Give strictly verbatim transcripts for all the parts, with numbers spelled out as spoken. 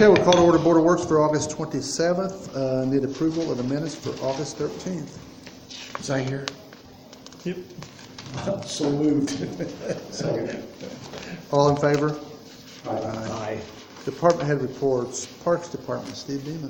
Okay, we'll call to order Board of Works for August twenty-seventh. Uh, need approval of the minutes for August thirteenth. Is I here? Yep. So moved. Second. All in favor? Aye. Aye. Department head reports. Parks Department, Steve Beeman.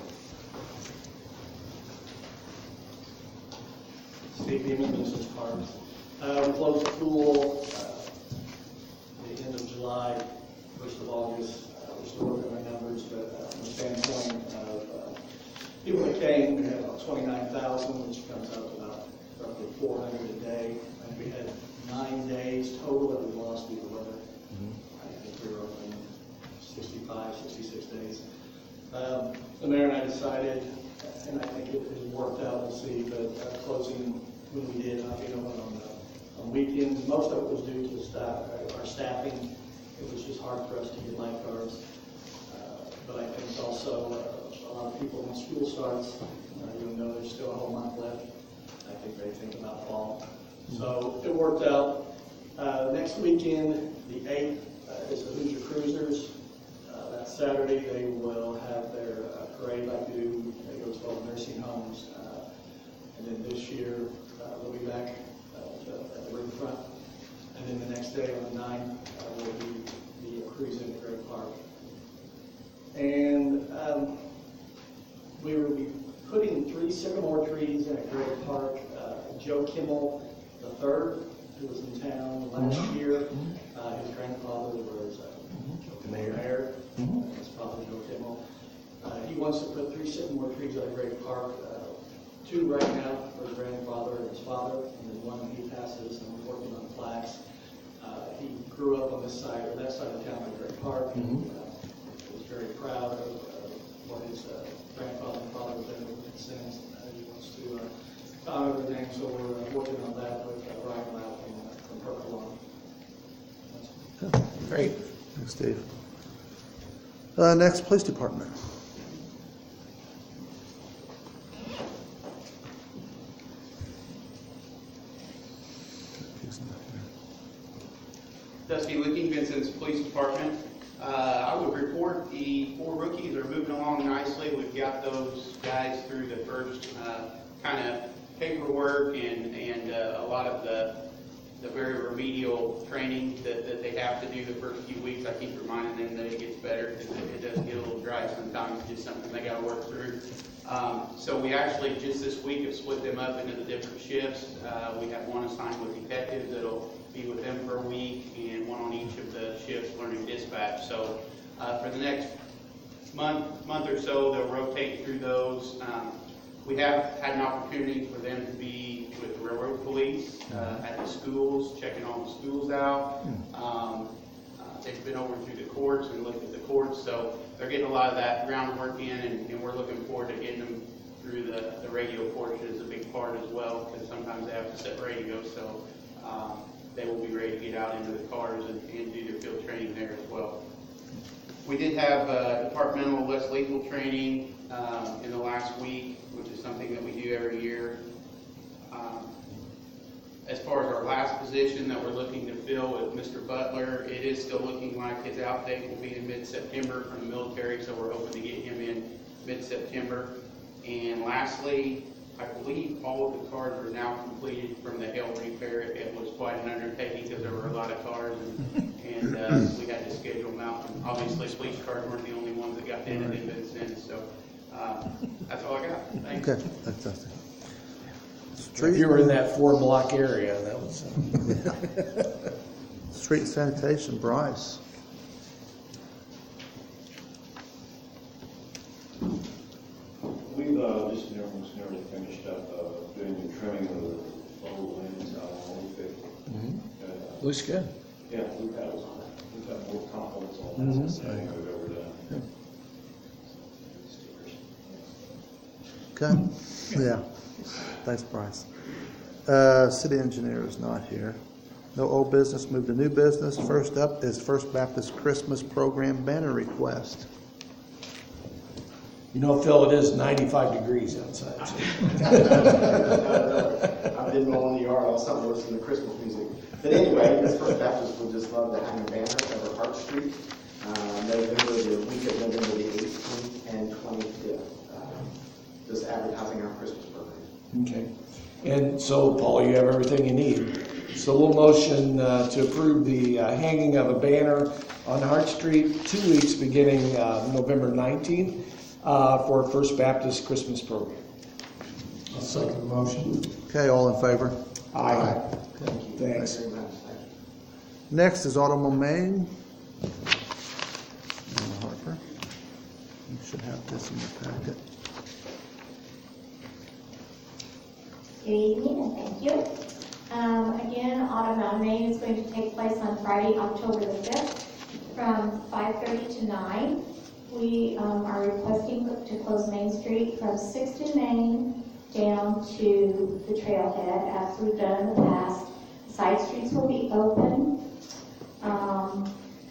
Steve Beeman, Business Parks. Uh, we closed the pool uh, at the end of July, first of August. Uh, we're still working on numbers, but uh, from the standpoint of uh, people that came, we had about twenty-nine thousand, which comes out to about roughly four hundred a day. And we had nine days total that we lost due to weather. Mm-hmm. I think we were open sixty-five, sixty-six days. Um, the mayor and I decided, and I think it has worked out, we'll see, but uh, closing when we did, not being open on, uh, on weekends, most of it was due to the staff, uh, our staffing. It was just hard for us to get lifeguards. Uh, but I think also uh, a lot of people, when school starts, uh, even though there's still a whole month left, I think they think about fall. So it worked out. Uh, next weekend, the eighth, uh, is the Hoosier Cruisers. Uh, that Saturday, they will have their uh, parade like they do. They go to twelve nursing homes. Uh, and then this year, uh, we'll be back uh, to, at the riverfront. And then the next day, on the ninth, uh, will be the cruise in Great Park. And um, we will be putting three sycamore trees in at Great Park. Uh, Joe Kimmel the third, who was in town last mm-hmm. year, uh, his grandfather was uh, mm-hmm. the mayor. mayor. Mm-hmm. His father, Joe Kimmel. Uh, he wants to put three sycamore trees at Great Park. Uh, two right now for his grandfather and his father, and then one when he passes, and we're working on plaques. Uh, he grew up on this side, or that side of town at Great Park, mm-hmm. and uh, was very proud of uh, what his uh, grandfather and father have done since. Uh, he wants to uh, honor their name, so we're uh, working on that with uh, Brian Lau from, uh, from Purple Lawn. Great. Thanks, Steve. Uh, next, Police Department. Dusty Looking, Vincent's Police Department. Uh, I would report the four rookies are moving along nicely. We've got those guys through the first uh, kind of paperwork and, and uh, a lot of the, the very remedial training that, that they have to do the first few weeks. I keep reminding them that it gets better because it, it does get a little dry sometimes. It's just something they got to work through. Um, so we actually just this week have split them up into the different shifts. Uh, we have one assigned with detectives that'll be with them for a week, and one on each of the shifts learning dispatch. So uh, for the next month, month or so, they'll rotate through those. Um, we have had an opportunity for them to be with the railroad police uh, at the schools, checking all the schools out. Um, uh, they've been over through the courts and looked at the courts, so they're getting a lot of that groundwork in, and, and we're looking forward to getting them through the, the radio portion is a big part as well, because sometimes they have to set radio, so um, they will be ready to get out into the cars and, and do their field training there as well. We did have uh, departmental less lethal training um, in the last week, which is something that we do every year. Um, as far as our last position that we're looking to fill with Mister Butler, it is still looking like his outdate will be in mid-September from the military, so we're hoping to get him in mid-September. And lastly, I believe all of the cars are now completed from the hail repair. It was quite an undertaking because there were a lot of cars, and, and uh, we had to schedule them out. And obviously, police cars weren't the only ones that got in, and they've been sent. So uh, that's all I got. Thanks. Okay, fantastic. If you were in that four block area, that was. Uh... Street sanitation, Bryce. We've uh, just almost nearly finished up uh, doing the trimming of the lower lanes out on Olympic. Mm-hmm. Uh, Looks good. Yeah, we've had we've got more confidence on mm-hmm. that than anything we've ever done. Okay. Yeah. Thanks, Bryce. Uh, city engineer is not here. No old business. Move to new business. First up is First Baptist Christmas Program banner request. You know, Phil, it is ninety-five degrees outside. So. I didn't know in the yard. I was something worse than the Christmas music. But anyway, this First Baptist would just love to hang a banner over Park Street. Um, November, the week of November the eighteenth and twenty-fifth. um, Just advertising our Christmas program. Okay. And so, Paul, you have everything you need. So we'll motion uh, to approve the uh, hanging of a banner on Hart Street, two weeks beginning uh, November nineteenth uh, for First Baptist Christmas program. I'll second the motion. Okay, all in favor? Aye. Thank you. Thanks. Very much. Thank you. Next is Automobile Maine. Anna Harper. You should have this in your packet. Good evening and thank you. Um, again, Autumn Mountain Maine is going to take place on Friday, October the fifth from five thirty to nine. We um, are requesting to close Main Street from Sixth Main down to the trailhead as we've done in the past. Side streets will be open. Um,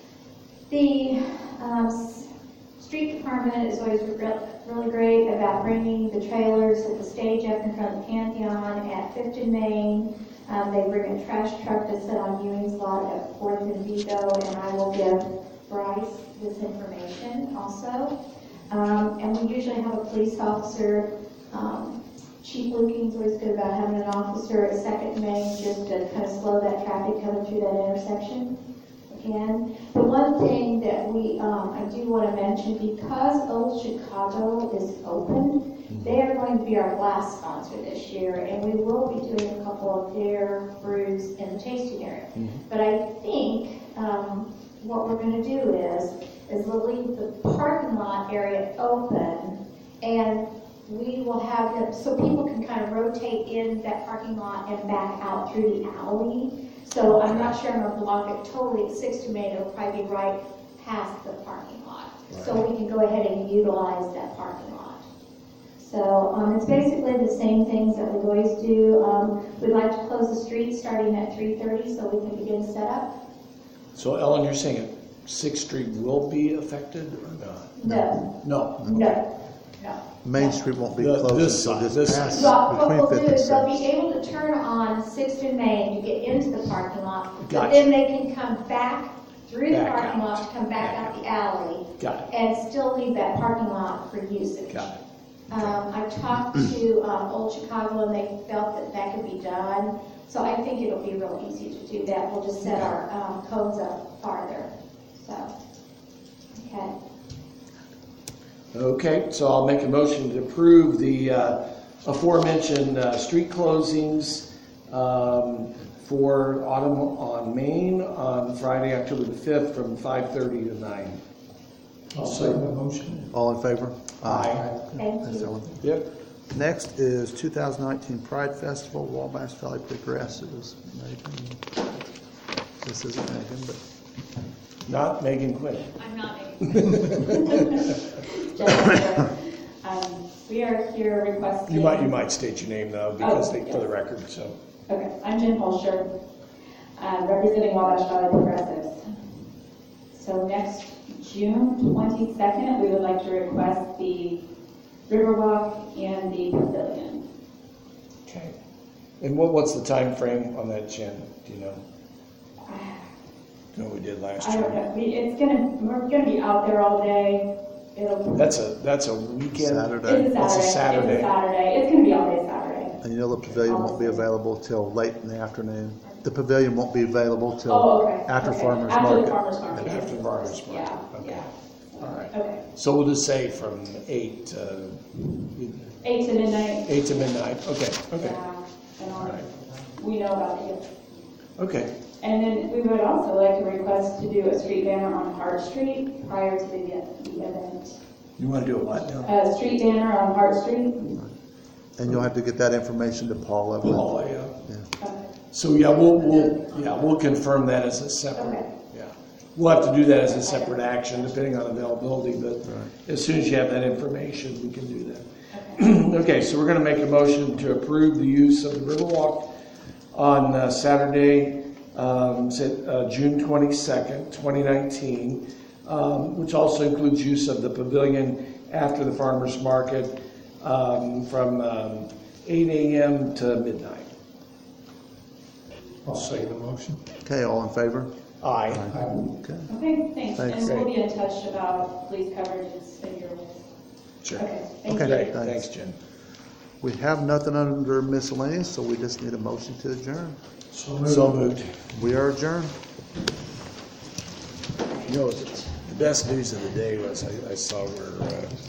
the um, s- street department is always re- really great about bringing the trailers at the stage up in front of the Pantheon at Fifth and Main. Um, they bring a trash truck to sit on Ewing's lot at Fourth and Vigo, and I will give Bryce this information also. Um, and we usually have a police officer. Um, Chief Luking's always good about having an officer at Second Main just to kind of slow that traffic coming through that intersection. Again, the one thing that we, um, I do want to mention, because Old Chicago is open, they are going to be our glass sponsor this year, and we will be doing a couple of their brews in the tasting area. Mm-hmm. But I think um, what we're going to do is, is we'll leave the parking lot area open, and we will have them, so people can kind of rotate in that parking lot and back out through the alley. So I'm not sure I'm going to block it totally at Sixth Main. It'll probably be right past the parking lot. Right. So we can go ahead and utilize that parking lot. So um, it's basically the same things that we always do. Um, we'd like to close the street starting at three thirty so we can begin setup. So, Ellen, you're saying Sixth Street will be affected or not? No. No. No. No. Main Street won't be The- closed this until side, just this past Well, what between we'll do Fifth and is they'll be Sixth. able to turn on Sixth and Main to get into the parking lot, but Gotcha. then they can come back through the Back parking out. lot to come back Back out the alley Got it. and still leave that parking lot for usage. Got it. Um, I talked to um, Old Chicago and they felt that that could be done, so I think it'll be real easy to do that. We'll just set our um, cones up farther. So, okay. Okay, so I'll make a motion to approve the uh, aforementioned uh, street closings um, for Autumn on Main on Friday, October the fifth from five thirty to nine. I'll second the motion. All in favor? Aye. Thank That's you. Ellen. Yep. Next is two thousand nineteen Pride Festival, Wabash Valley Progressives. Megan. This isn't Megan, but Not Megan Quinn. I'm not Megan. Jennifer, um, we are here requesting. You might you might state your name though because Oh, they, yes. for the record. So Okay, I'm Jen Holscher, uh, representing Wabash Valley Progressives. So next June twenty-second, we would like to request the Riverwalk and the Pavilion. okay. And what what's the time frame on that, Jen? Do you know? You know what we did last I year. don't know, we, it's gonna, we're gonna be out there all day. It'll. That's a that's a weekend. Saturday. It's a That's a Saturday. Saturday. It's a Saturday. It's gonna be all day Saturday. and you know the pavilion won't be available till late in the afternoon. The pavilion won't be available till Oh, okay. after okay. farmers After market. the farmer's market. After the farmer's market. Yeah, Okay. yeah. All right. Okay. So we'll just say from eight to Eight to midnight. eight to midnight. Okay. Okay. Yeah, and All all, right. we know about it, yes. Okay. And then we would also like to request to do a street banner on Hart Street prior to the, the event. You want to do a what now? A street banner on Hart Street. And you'll have to get that information to Paula. Paula, yeah. Yeah. Okay. So yeah, we'll we'll yeah we'll confirm that as a separate. Okay. Yeah. We'll have to do that as a separate action depending on availability. But as soon as you have that information, we can do that. Okay. Okay, so we're going to make a motion to approve the use of the Riverwalk on uh, Saturday, um, say, uh, June twenty-second, twenty nineteen, um, which also includes use of the pavilion after the farmers market um, from um, eight a.m. to midnight. I'll second the motion. Okay, all in favor? Aye. Okay. Okay, thanks. Thanks. And we'll be in touch about police coverage and your list. Sure. Okay, thank Okay. you. Okay, Thanks. thanks, Jen. We have nothing under miscellaneous, so we just need a motion to adjourn. So moved. So moved. We are adjourned. You know, the best news of the day was I, I saw where, uh,